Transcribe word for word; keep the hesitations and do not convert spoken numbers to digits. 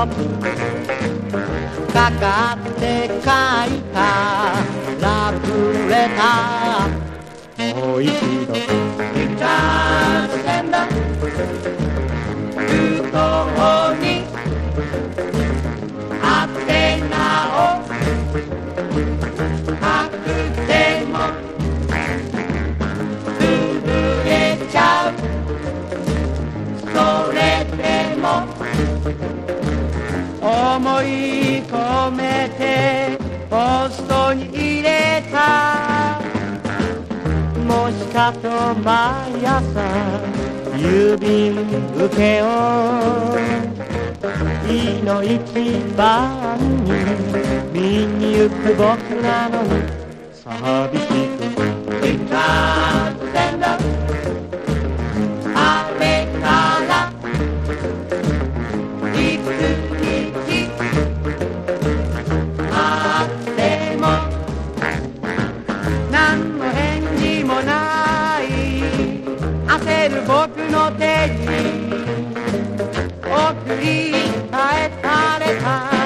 ップかかって書いたラブレター、もう一度リターンセンダー封筒に宛名を書くでも潰れちゃう、それでも思い込めてポストに入れた、もしかと毎朝郵便受けをいの一番に見に行く僕なのに寂しくリターンセンダー、あれからいつ日あっても何の返事もない焦る僕の手に送り返された